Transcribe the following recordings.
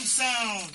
sound.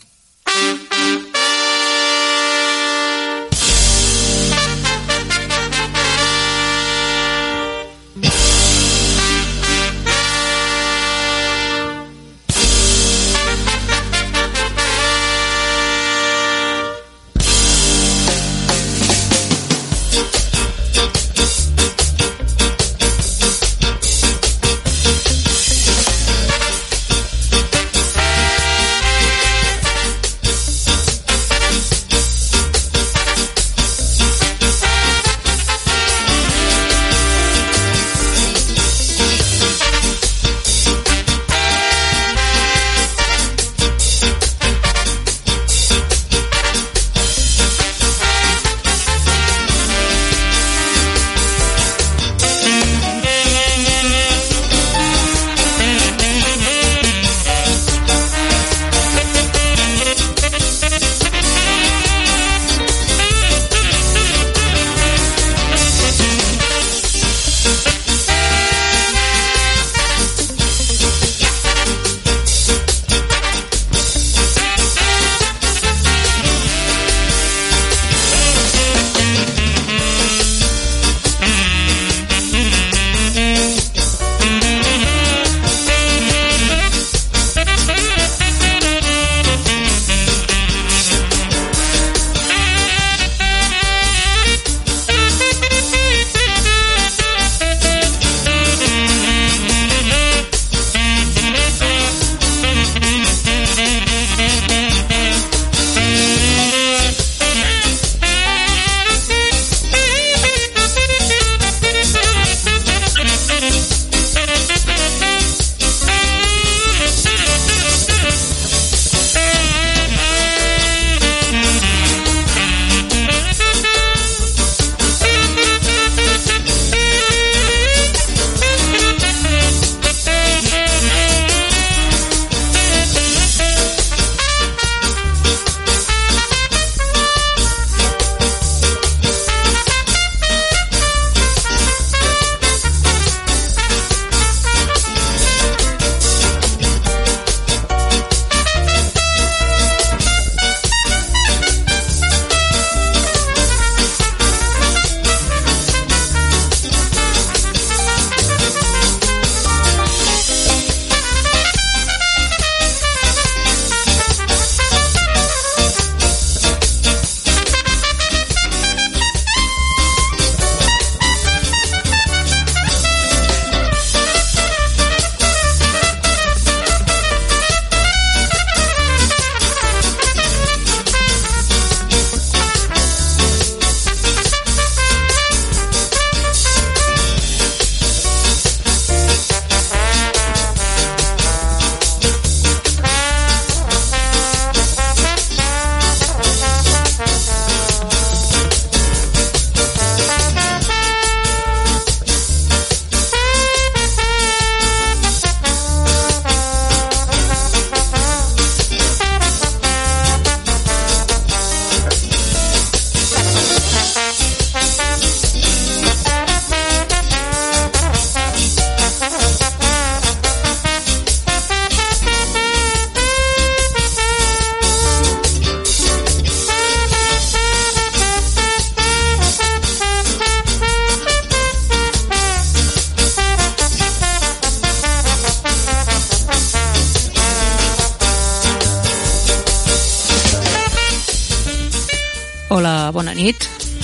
Hola, bona nit.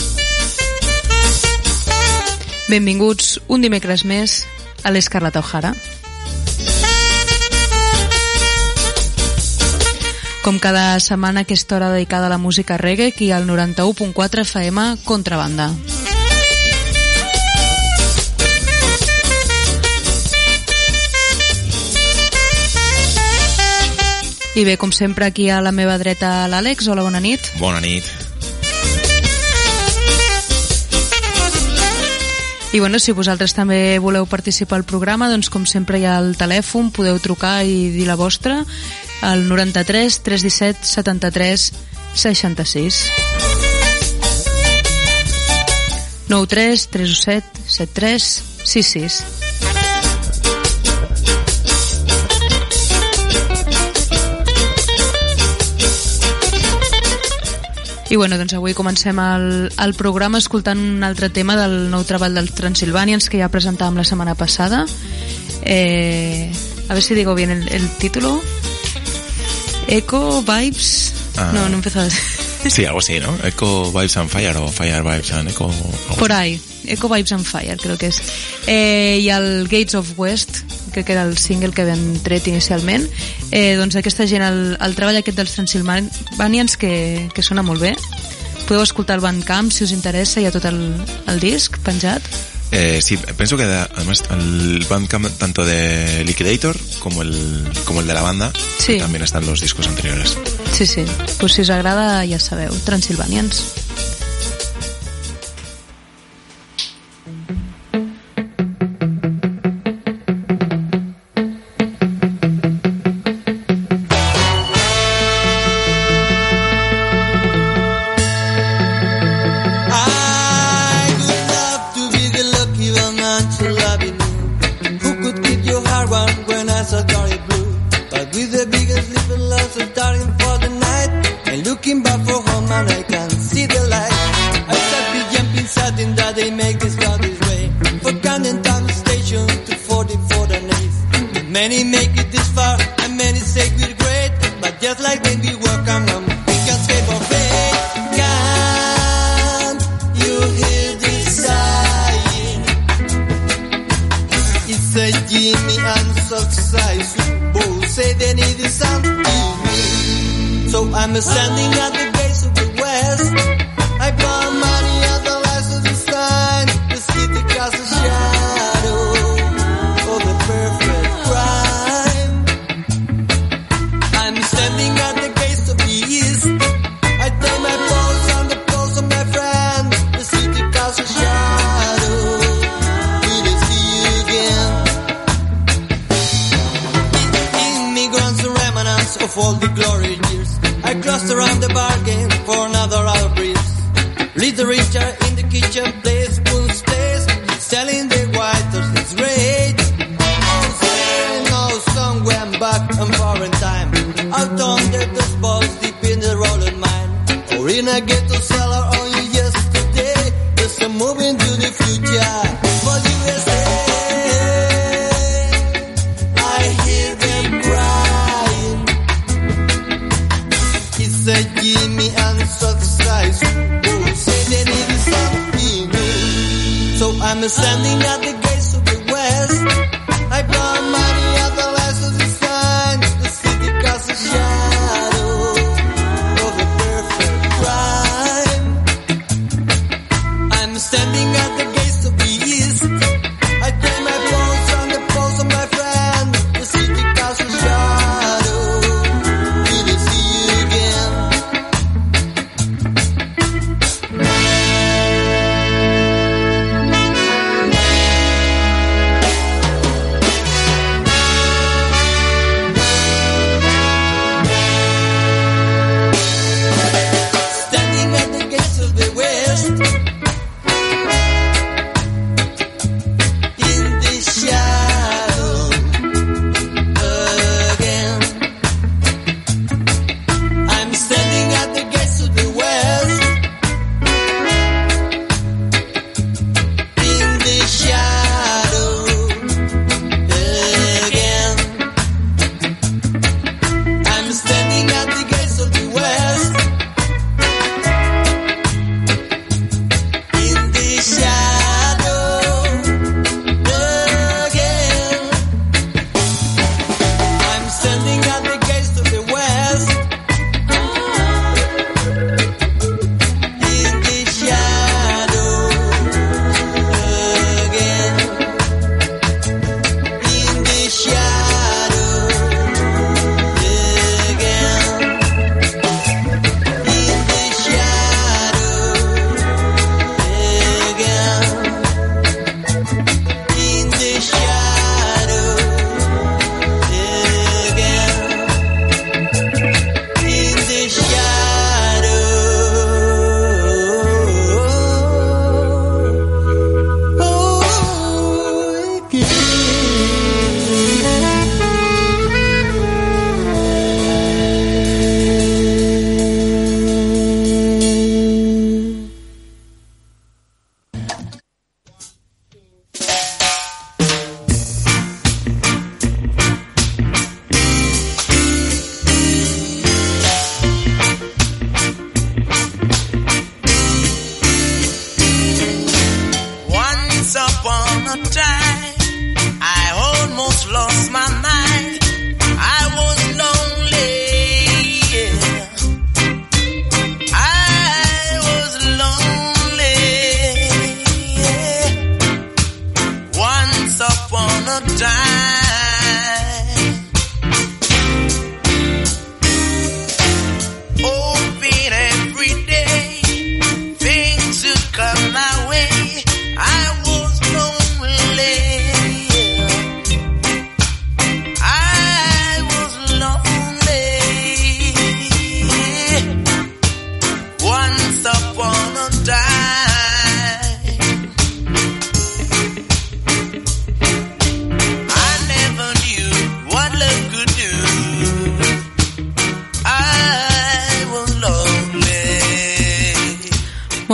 Benvinguts un dimecres més a l'Escarlata O'Hara. Com cada setmana, aquesta hora dedicada a la música reggae, aquí al 91.4 FM Contrabanda. I bé, com sempre, aquí a la meva dreta l'Àlex. Hola, bona nit. Bona nit. I bueno, si vosaltres també voleu participar al programa, doncs com sempre hi ha el telèfon, podeu trucar i dir la vostra al 93 317 73 66. 93 317 73 66. I bueno, doncs avui comencem el programa escoltant un altre tema del nou treball dels Transylvanians que ja presentàvem la setmana passada. A ver si digo bien el título. Echo Vibes... No empezó a decir. Sí, algo así, ¿no? Echo Vibes and Fire o Fire Vibes and Echo... Por ahí, Echo Vibes and Fire creo que és. I el Gates of West, crec que era el single que havien tret inicialment. Doncs aquesta gent, el treball aquest dels Transylvanians que sona molt bé. Podeu escoltar el Bandcamp si us interessa, hi ha tot el disc penjat. Sí, pienso que además el Bandcamp tanto de Liquidator como el de la banda, sí. También están los discos anteriores. Sí, pues si us agrada ja sabeu, Transylvanians.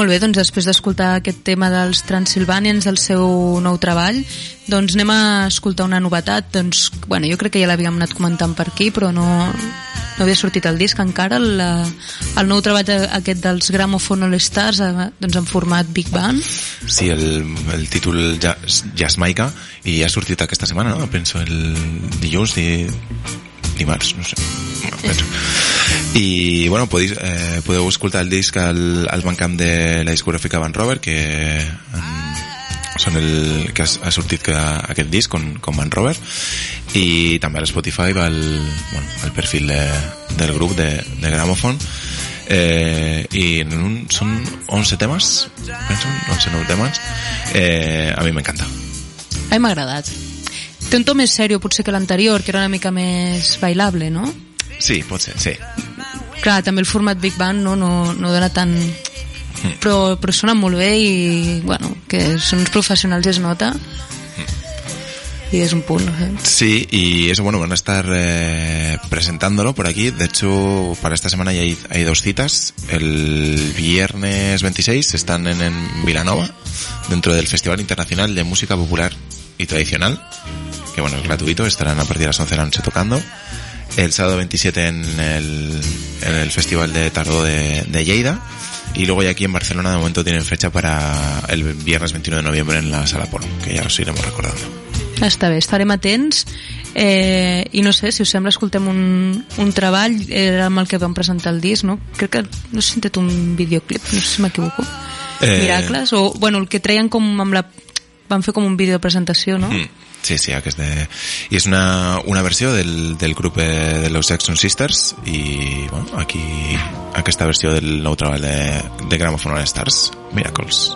Molt bé, doncs després d'escoltar aquest tema dels Transylvanians, del seu nou treball, doncs anem a escoltar una novetat. Doncs, bueno, jo crec que ja l'havíem anat comentant per aquí, però no havia sortit el disc encara. El nou treball aquest dels Gramophone All Stars, doncs en format Big Band. Sí, el títol Jazzmaica, i ha sortit aquesta setmana, no? Penso el dilluns, dimarts, no sé, penso. I bueno, podeu escoltar el disc al Bandcamp de la discogràfica Van Rover, que són que ha sortit aquest disc com Van Rover, i també a l'Spotify va el perfil del grup de Gramophone, i són 11 temes, penso, 11-9 temes. A mi m'encanta. A mi m'ha agradat. Té un to més sèrio potser que l'anterior, que era una mica més bailable, no? Sí, pot ser, sí. Clar, també el format Big Band no dona tant... Però sona molt bé i, bueno, que són uns professionals, es nota. Y es un punt, ¿eh? Sí, y eso, bueno, van a estar presentándolo por aquí. De hecho, para esta semana ya hay 2 citas. El viernes 26 están en Vilanova, dentro del Festival Internacional de Música Popular y Tradicional, que bueno, es gratuito, estarán a partir de las 11 de la noche tocando. El sábado 27 en el Festival de Tardó de Lleida, y luego ya aquí en Barcelona de momento tienen fecha para el viernes 21 de noviembre en la Sala Polo, que ja os iremos recordando. Està bé, estarem atents, i no sé, si us sembla escoltem un treball, era amb el que vam presentar el disc, no? Crec que, no sé si han tret un videoclip, no sé si m'equivoco. Miracles, o bueno, el que treien com amb van fer com un vídeo de presentació, no? Sí, aquest i és una versió del grup de los Jackson Sisters, i bueno, aquí aquesta versió del nou treball de Gramophone All Stars, Miracles.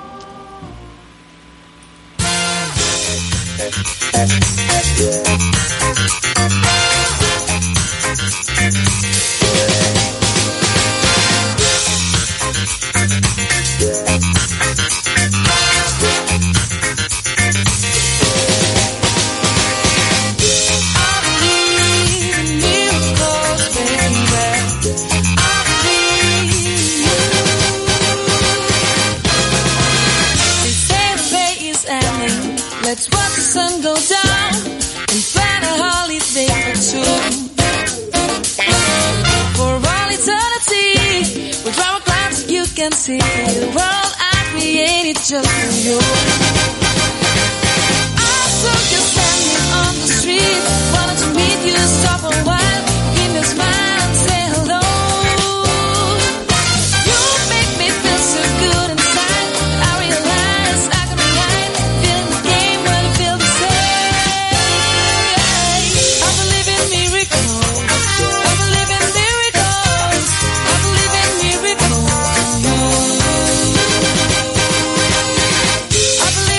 Let's watch the sun go down and plan a holiday for 2. For all eternity, with our glance you can see the world I created just for you. I saw you standing on the street, wanted to meet you, stop a while, give me a smile and say hello. You make me feel so good inside. I realize I can be hide, feeling the game when I feel the same. I believe in miracles. I believe in miracles. I believe in miracles. I believe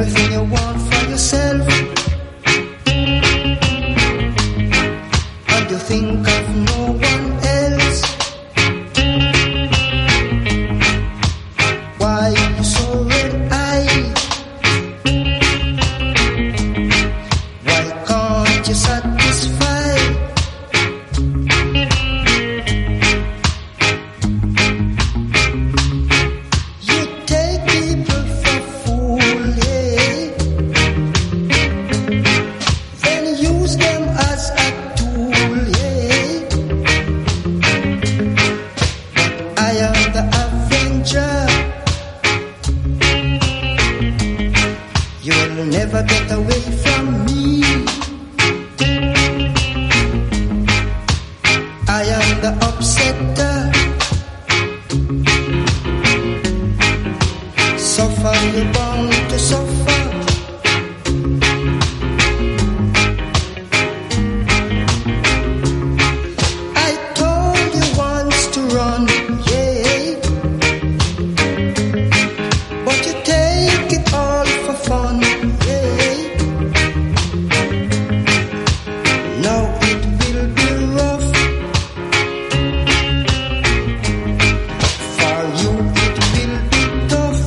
everything you want for yourself, and you think of no one else. Why you so red-eyed? Why can't you satisfy? You take people for fool, yeah. Then use them as a tool, yeah. But I am the avenger. You'll never get away from me. I am the upsetter. Suffer, you're bound to suffer. I told you once to run, yeah. But you take it all for fun, yeah. Now it will be rough. For you it will be tough.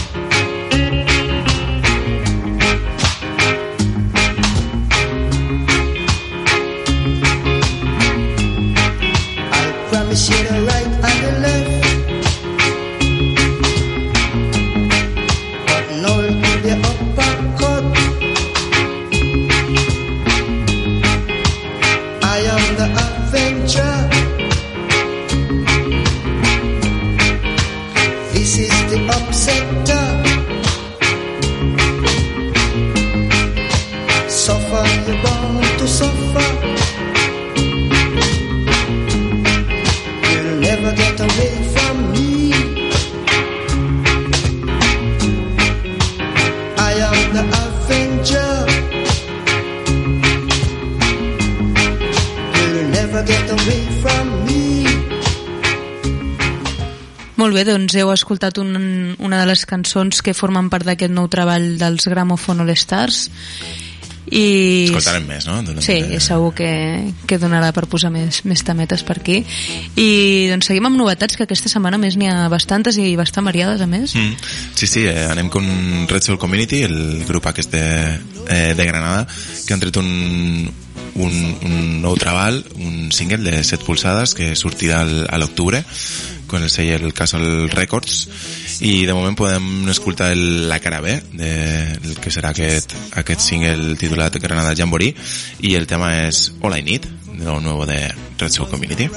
I promise you the right and the left. But no to the uppercut. I am the avenger. This is the upsetter. Suffer, you're bound to suffer. You'll never get away from me. I am the avenger. You'll never get away from me. Molt bé, doncs heu escoltat una de les cançons que formen part d'aquest nou treball dels Gramophone All Stars i Escoltarem més, no? sí, segur que donarà per posar més tametes per aquí. I doncs seguim amb novetats, que aquesta setmana més n'hi ha bastantes i bastant variades a més. Sí, anem con Red Soul Community, el grup aquest de Granada, que han tret un nou treball, un single de 7 polzades que sortirà a l'octubre con el sello Castle Records, i de moment podem escoltar la cara B del que serà aquest single titulat Granada Jamboree, i el tema és All I Need, de lo nuevo de Red Soul Community.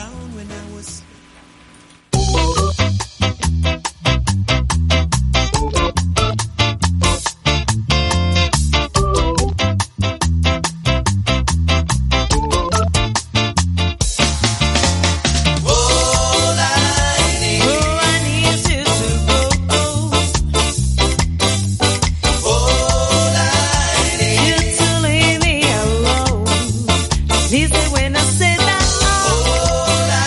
When I said that, all I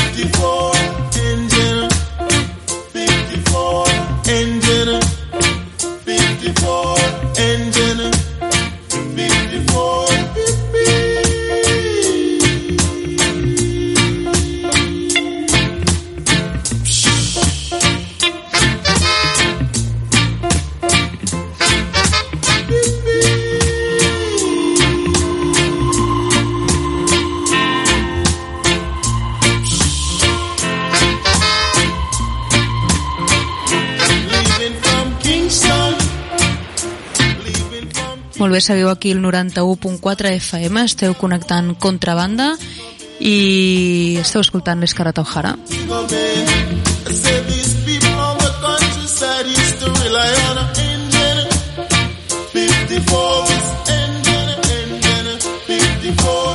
54 engine, 54 engine, 54 engine, 54 Molt bé, seguiu aquí el 91.4 FM, esteu connectant Contrabanda i esteu escoltant l'Escarlata O'Hara. Say these people on the countryside used to rely on an engine. 54 this engine, 54.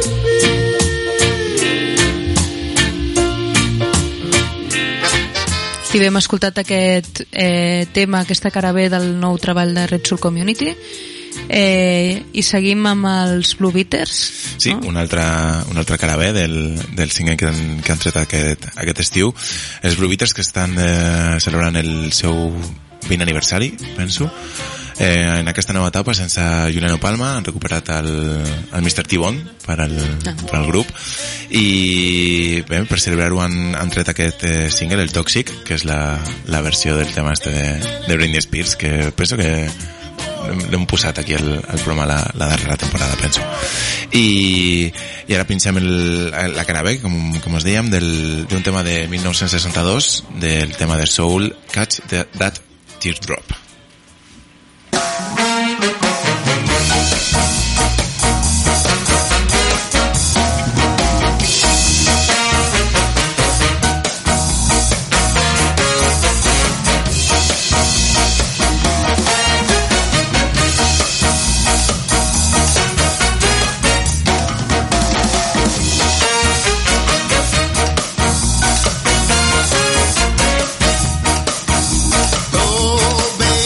I bé, hem escoltat aquest tema, aquesta cara B del nou treball de Red Soul Community, i seguim amb els Blue Beaters. Sí, no? un altre cara B del single que han tret aquest estiu. Els Blue Beaters, que estan celebrant el seu 20 aniversari, penso. En aquesta nova etapa, sense Juliano Palma, han recuperat el Mr. T-Bone per al grup, i bé, per celebrar-ho han tret aquest single, el Toxic, que és la versió del tema este de Britney Spears, que penso que l'hem posat aquí al programa la darrera temporada, penso. I ara pinxem la cara B, com us dèiem, d'un tema de 1962, del tema de Soul, Catch That Teardrop. Oh, baby.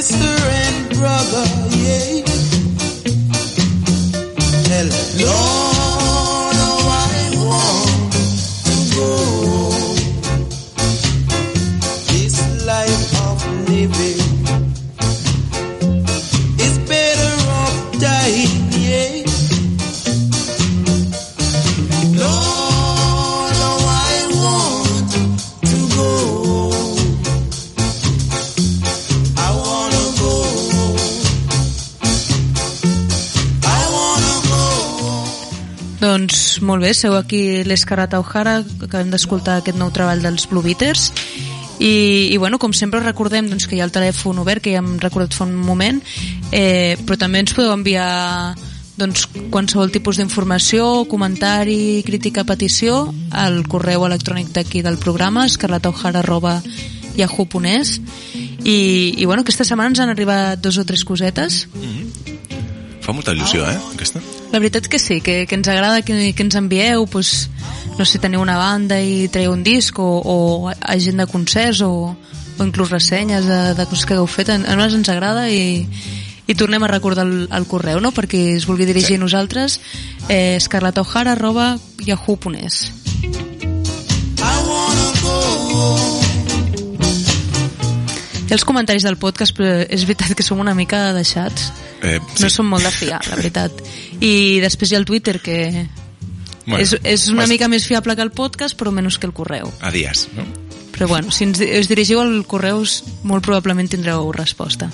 sister and brother, yeah. Tell her, Lord, how I want to go. This life of living is better off dying, yeah. Lord, how I want to go. I wanna go. I wanna go. Doncs molt bé, seu aquí l'Escarlata O'Hara, acabem d'escoltar aquest nou treball dels Blue Beaters i bueno, com sempre recordem doncs, que hi ha el telèfon obert, que ja hem recordat fa un moment, però també ens podeu enviar doncs, qualsevol tipus d'informació, comentari, crítica, petició al correu electrònic d'aquí del programa escarlataohara@yahoo.es i bueno, aquesta setmana ens han arribat 2 o 3 cosetes. Fa molta il·lusió, aquesta? La veritat que sí, que ens agrada que ens envieu, doncs, no sé si teniu una banda i traieu un disc o agenda de concerts o inclús ressenyes de coses que heu fet. A nosaltres ens agrada i tornem a recordar el correu, no?, perquè es vulgui dirigir a nosaltres, escarlataohara@yahoo.es. I els comentaris del podcast, però és veritat que som una mica deixats. Sí. No som molt de fiar, la veritat. I després hi ha el Twitter, que Bueno, és una mica més fiable que el podcast, però menys que el correu. A dies, no? Però bueno, si us dirigiu al correu, molt probablement tindreu resposta.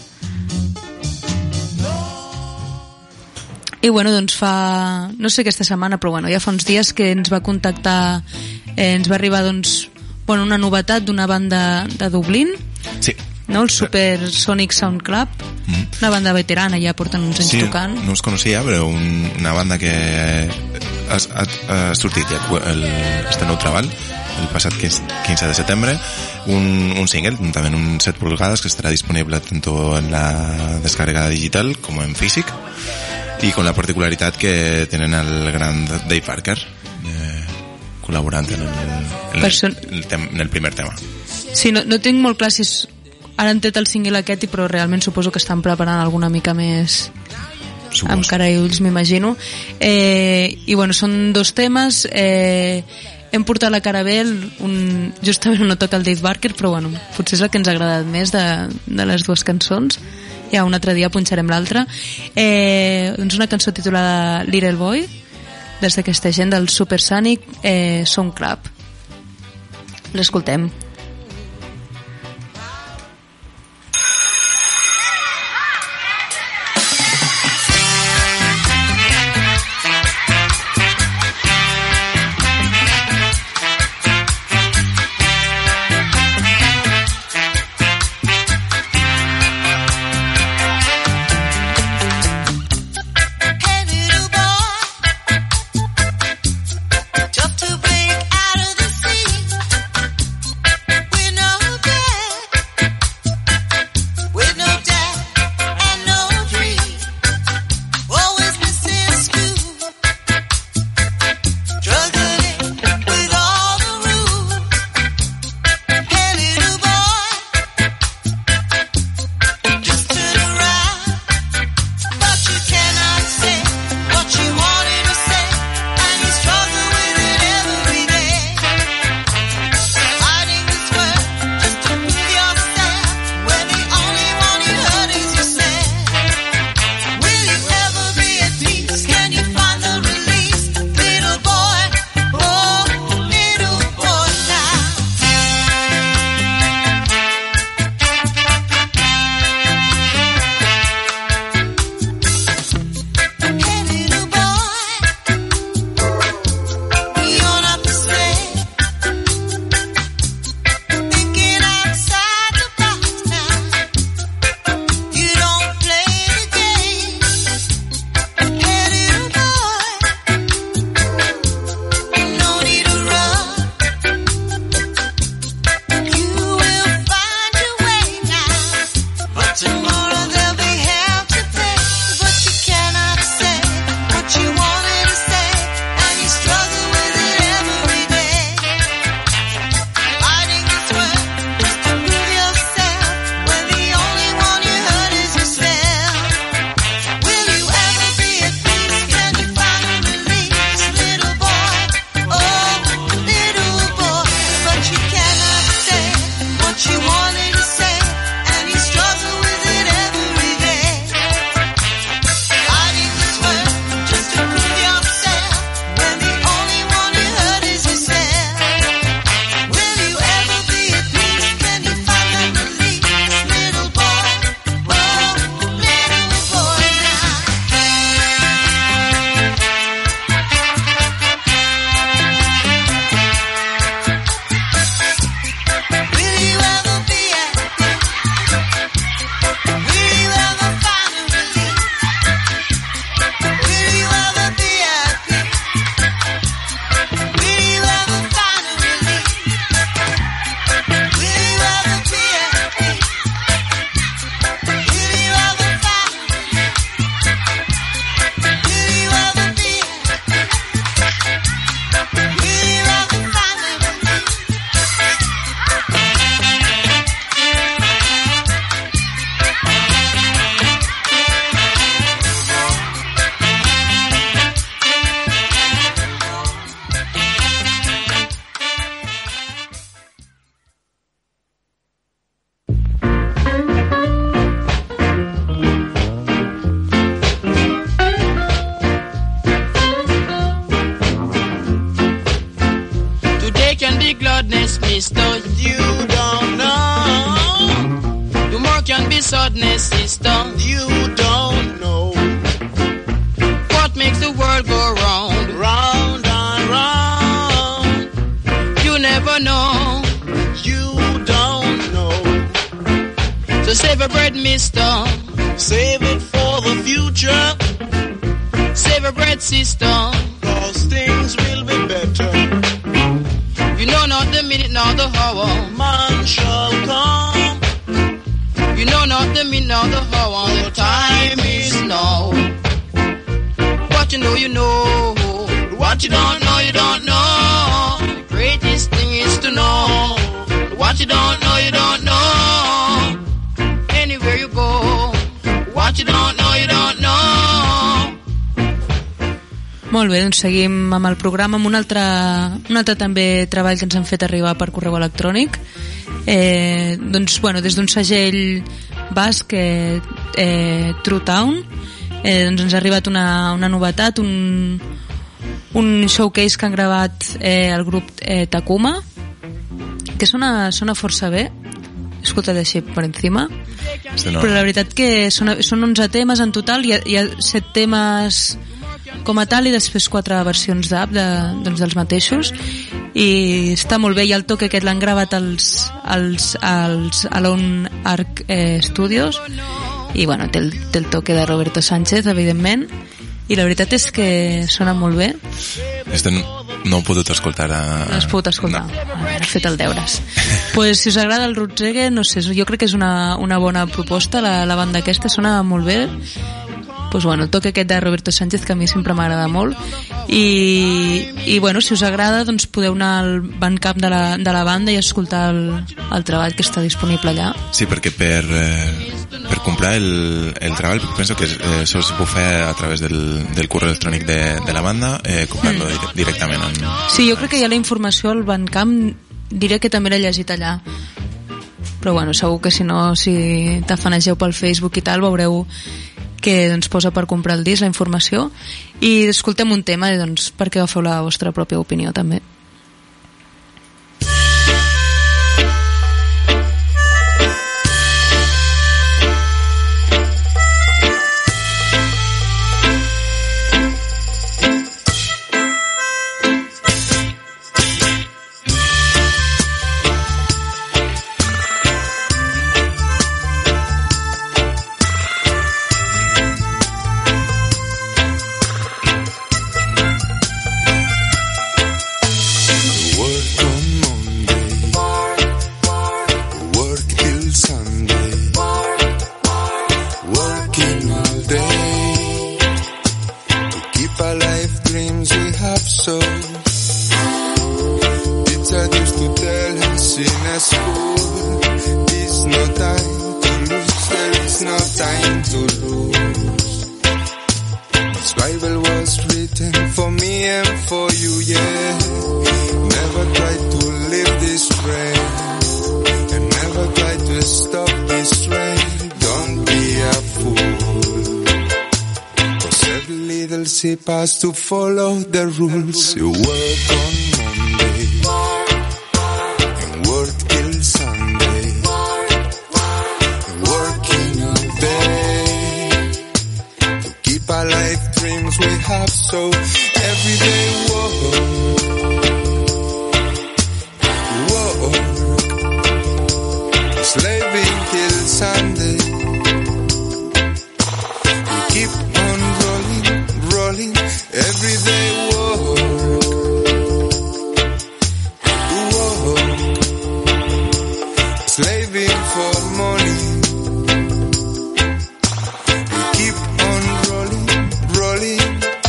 I bueno, doncs no sé aquesta setmana, però bueno, ja fa uns dies que ens va contactar, ens va arribar doncs, bueno, una novetat d'una banda de Dublín, Sí. no? El Supersonic Sound Club, una banda veterana, ja porten uns anys Sí, tocant. no us coneixia, però una banda que ha sortit ja este nou treball el passat 15 de setembre, un single, també en un 7 pulgadas que estarà disponible tanto en la descarga digital como en físic, y con la particularitat que tenen el gran Dave Parker col·laborant en el primer tema. Sí, no tinc molt clar si ara han tret el single aquest, però realment suposo que estan preparant alguna mica més amb cara i ulls, m'imagino. I bueno, són 2 temes. Hem portat la cara B, justament no toca el Dave Parker, però bueno, potser és el que ens ha agradat més de les 2 cançons. Ja un altre dia punxarem l'altra. Doncs una cançó titulada Little Boy, des d'aquesta gent del Supersonic Sound Club. L'escoltem. Hey little boy, just to break out of the sea. she wanted to say, and he struggled with it every day. Hiding this word just to prove yourself, when the only one you heard is yourself. Will you ever be at peace? Can you find that release, little boy? Oh, little boy now. Will you ever be at peace? Will you ever find a release? Will you ever be at peace? Will you ever find a release? Will you ever be at peace? Will you ever find a release? Will you ever be at peace? Will you ever find a release? Today can be gladness, mister. You don't know. Tomorrow can be sadness, sister. You don't know. What makes the world go round, round and round? You never know. You don't know. So save a bread, mister. Save it for the future. Save a bread, sister. 'Cause things will be better. You know not the minute nor the hour man shall come. You know not the minute nor the hour, the time is now. What you know, you know. What you don't know, you don't know. The greatest thing is to know. What you don't know, you don't know. Anywhere you go. What you don't know, you don't know. Molt bé, doncs seguim amb el programa, amb un altre també treball que ens han fet arribar per correu electrònic. Doncs, bueno, des d'un segell basc, True Town, doncs ens ha arribat una novetat, un showcase que han gravat el grup Takuma, que sona força bé, he escoltat així per encima, No. però la veritat que són 11 temes en total, hi ha 7 temes com a tal i després 4 versions d'app doncs dels mateixos, i està molt bé. I el toque aquest l'han gravat als Alone Arc Studios, i bueno, té el toque de Roberto Sánchez, evidentment, i la veritat és que sona molt bé. No he pogut escoltar. No has pogut escoltar, no. Has fet el deures. Pues, si us agrada el roots reggae, no sé, jo crec que és una bona proposta, la banda aquesta sona molt bé. Pues bueno, el toque aquest de Roberto Sánchez, que a mi sempre m'agrada molt, i bueno, si us agrada, doncs podeu anar al Bandcamp de la banda i escoltar el treball que està disponible allà. Sí, perquè per comprar el treball, penso que això es pot fer a través del correu electrònic de la banda, comprant-lo directament. Sí, jo crec que hi ha la informació al Bandcamp, diré que també l'he llegit allà, però bueno, segur que si no, si t'afanegeu pel Facebook i tal, veureu que ens posa per comprar el disc la informació, i escoltem un tema doncs, perquè agafeu la vostra pròpia opinió també. Bible was written for me and for you, yeah. Never try to live this way, and never stop this rain. Don't be a fool. 'Cause every little sip has to follow the rules. You work on Monday and work till Sunday. Working all day to keep alive dreams we have. So every day work. Slaving till Sunday. We keep on rolling, every day work. Slaving for money. We keep on rolling.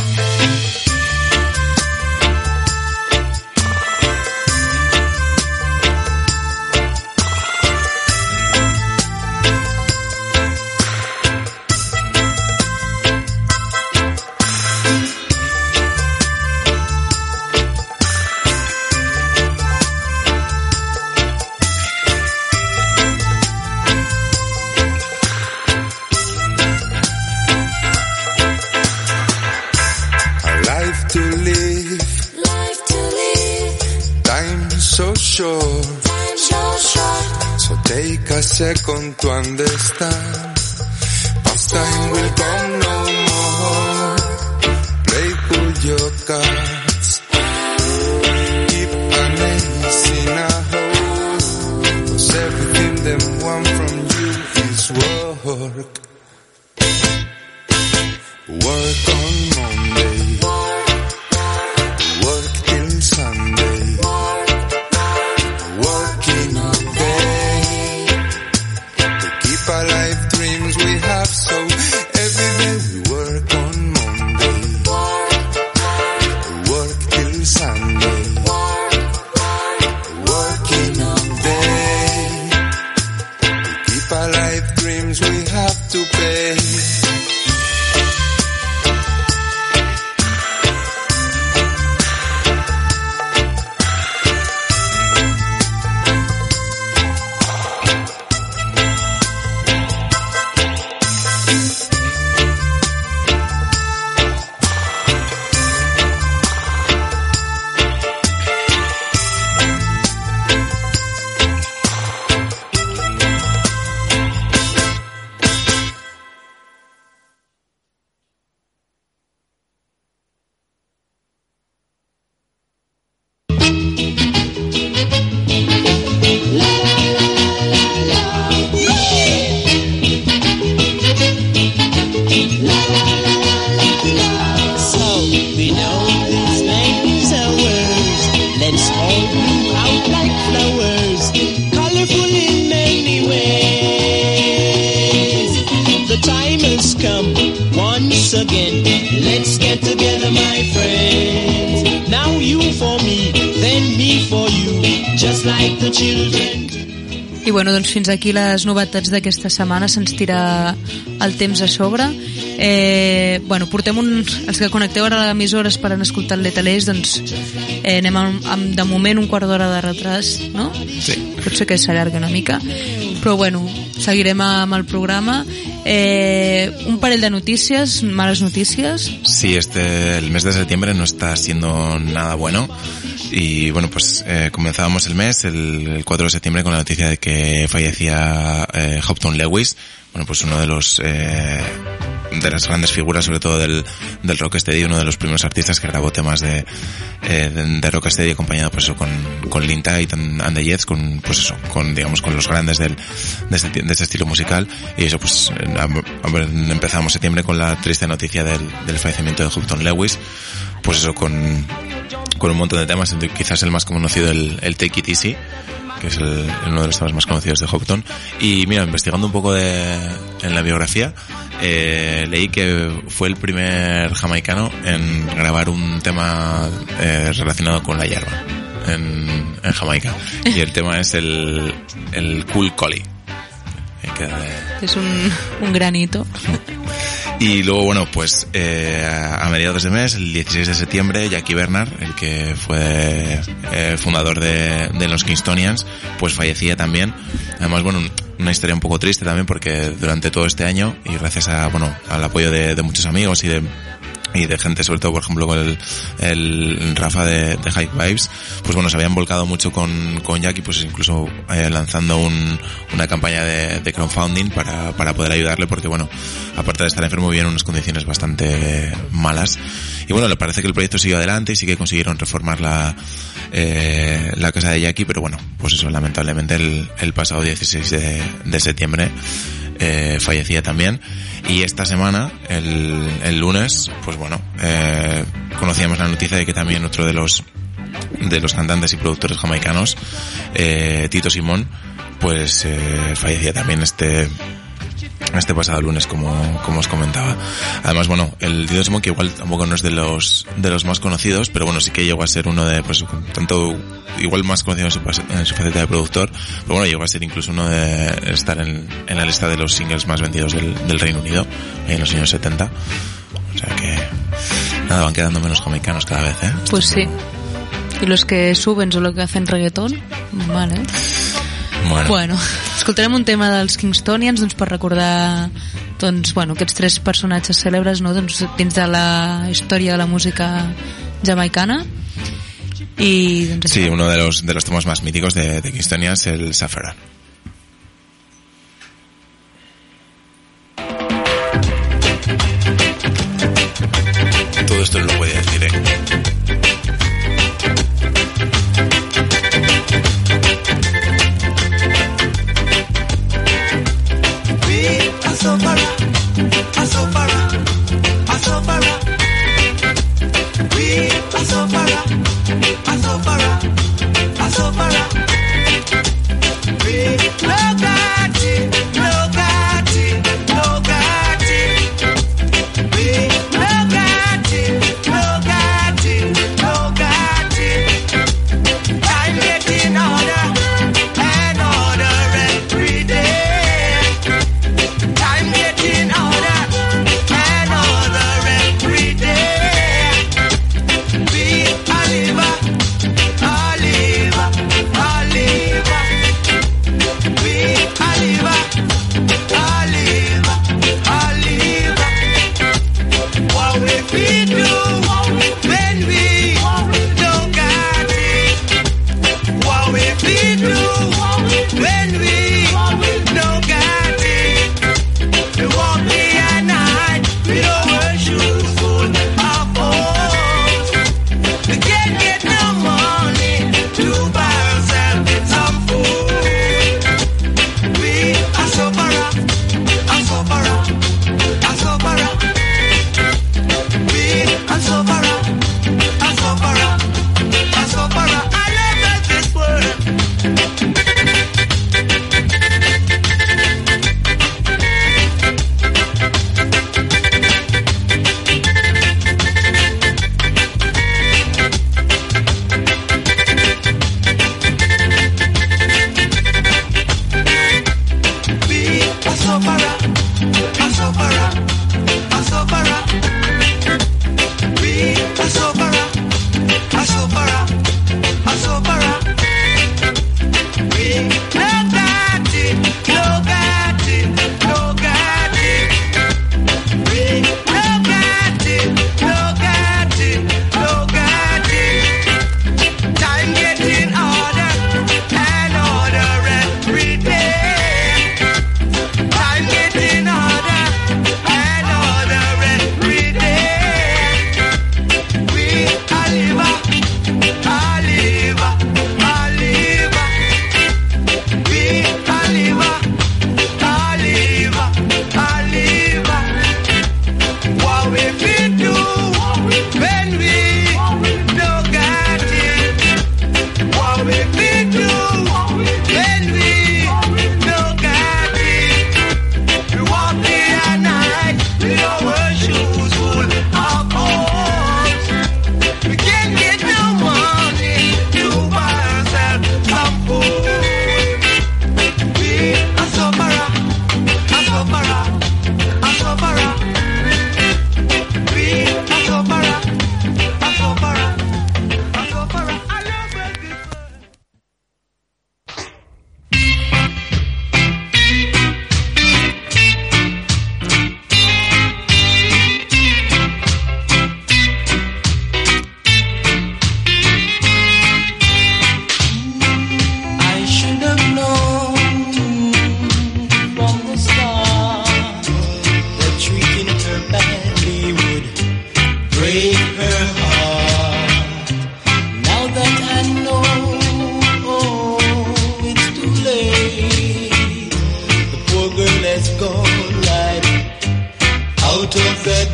So take a second to understand. Pastime will come no more. Play pull your cards. Keep an ace in a hole. 'Cause everything them want from you is work. Work on Monday. Work till Sunday. Working all day to keep alive dreams we have. So every day we work on Monday. Work till Sunday. Working all day to keep alive dreams we have to pay. I bueno, doncs fins aquí les novetats d'aquesta setmana. Se'ns tira el temps a sobre. Bueno, portem els que connecteu ara a l'emissora esperant escoltar el Lethal Ace, doncs anem amb de moment un quart d'hora de retras, no? Sí. Potser que s'allarga una mica, però bueno, seguirem amb el programa. Un parell de notícies, malas noticias. Sí, el mes de septiembre no está siendo nada bueno. Y bueno, pues comenzábamos el mes, el 4 de septiembre, con la noticia de que fallecía Hopton Lewis, bueno, pues uno de de las grandes figuras, sobre todo del rocksteady, uno de los primeros artistas que grabó temas de rocksteady, acompañado pues eso con Lynn Tite and the Jets, con digamos con los grandes de este estilo musical. Y eso pues empezamos septiembre con la triste noticia del fallecimiento de Hopton Lewis, pues eso con un montón de temas, quizás el más conocido, el Take It Easy, que es uno de los temas más conocidos de Hopton. Y mira, investigando un poco en la biografía, leí que fue el primer jamaicano en grabar un tema relacionado con la hierba en Jamaica. Y el tema es el Cool Collie. Es un granito. Y luego, bueno, pues a mediados de mes, el 16 de septiembre, Jackie Bernard, el que fue fundador de los Kingstonians, pues fallecía también. Además, bueno, una historia un poco triste también, porque durante todo este año, y gracias a, bueno, al apoyo de muchos amigos y de gente, sobre todo por ejemplo con el Rafa de High Vibes, pues bueno, se habían volcado mucho con Jackie, pues incluso lanzando una campaña de crowdfunding para poder ayudarle, porque bueno, aparte de estar enfermo vivía en unas condiciones bastante malas, y bueno, le parece que el proyecto siguió adelante y sí que consiguieron reformar la casa de Jackie, pero bueno, pues eso, lamentablemente el pasado 16 de septiembre fallecía también. Y esta semana, el lunes, pues bueno, conocíamos la noticia de que también otro de los cantantes y productores jamaicanos, Tito Simón, pues fallecía también este pasado lunes, como os comentaba. Además, bueno, el Tito Simón, que igual tampoco no es de los más conocidos, pero bueno, sí que llegó a ser uno de, pues, tanto, igual más conocido en su faceta de productor, pero bueno, llegó a ser incluso uno de estar en la lista de los singles más vendidos del Reino Unido en los años 70. O sea que, nada, van quedando menos jamaicanos cada vez, ¿eh? Pues sí. Y los que suben solo que hacen reggaetón, vale. Bueno, escoltarem un tema dels Kingstonians, doncs, per recordar, doncs, bueno, aquests tres personatges cèlebres, no, doncs, dins de la història de la música jamaicana. Y, doncs, sí, uno de los temas más míticos de Kingstonians, el Saffron. Todo esto lo puede decir,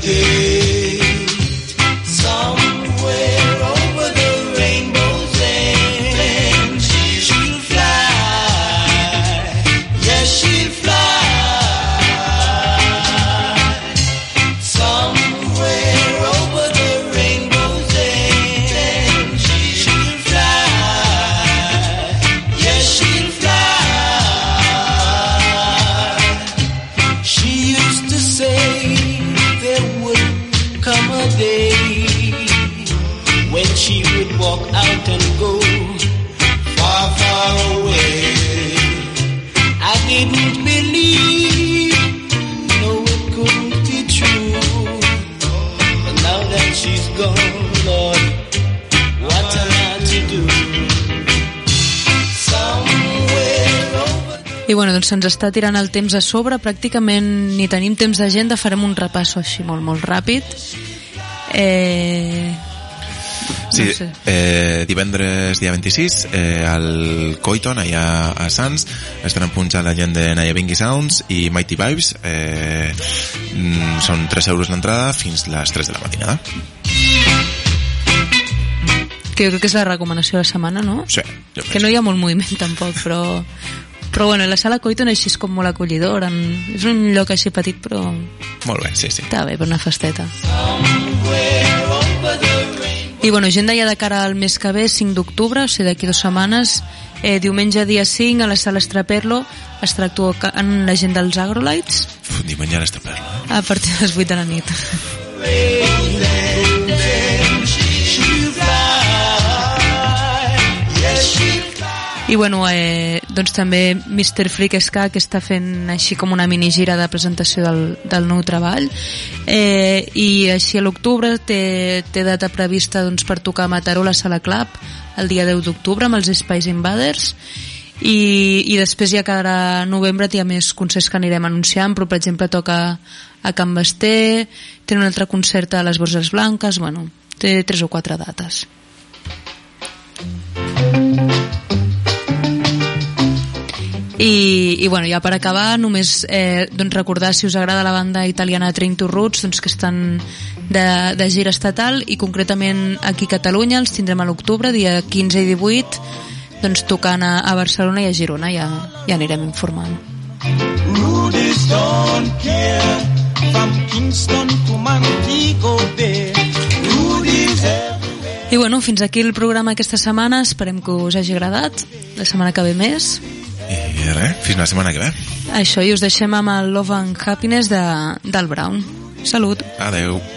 gate. Somewhere over the rainbow's end, she'll fly. Yes, she'll fly. Somewhere over the rainbow's end, she'll fly. Yes, she'll fly. She used to say there would come a day when she would walk out and go far, far away. I didn't believe, no, it couldn't be true. But now that she's gone, Lord, what am I to do? Somewhere over the... I bueno, doncs se'ns està tirant el temps a sobre, pràcticament ni tenim temps d'agenda, farem un repasso així molt, molt ràpid. Sí, no sé. divendres dia 26 al Coiton, allà a Sants, estaran punxant la gent de Naya Bingy Sounds i Mighty Vibes. Són 3 euros l'entrada fins les 3 de la matinada. Que jo crec que és la recomanació de la setmana, no? Sí, jo Que no hi ha molt moviment tampoc, però bueno, la sala Coiton així és com molt acollidora, és un lloc així petit, però Molt bé, sí, sí. està bé per una festeta. I bueno, agenda ja de cara al mes que ve, 5 d'octubre, o sigui d'aquí 2 setmanes, diumenge dia 5 a la sala Estraperlo estarà actuant la gent dels Agrolites Diumenge a l'Estraperlo, a partir de les 8 de la nit. I bueno, doncs també Mr. Freak Ska, que està fent així com una minigira de presentació del nou treball, i així a l'octubre té data prevista doncs, per tocar a Mataró a la Sala Club el dia 10 d'octubre amb els Spice Invaders, i després ja cada novembre hi ha més concerts que anirem anunciant, però per exemple toca a Can Basté, té un altre concert a les Borges Blanques, bueno, té 3 o 4 dates. I bueno, ja per acabar només doncs recordar, si us agrada la banda italiana Train to Roots, doncs que estan de gira estatal, i concretament aquí a Catalunya els tindrem a l'octubre, dia 15 i 18, doncs tocant a Barcelona i a Girona, ja anirem informant. Rudy's don't care from Kingston to Montego Bay. Rudy's everywhere. I bueno, fins aquí el programa aquesta setmana, esperem que us hagi agradat, la setmana que ve més. I res, fins la setmana que ve. Això, i us deixem amb el Love and Happiness del Brown. Salut! Adeu.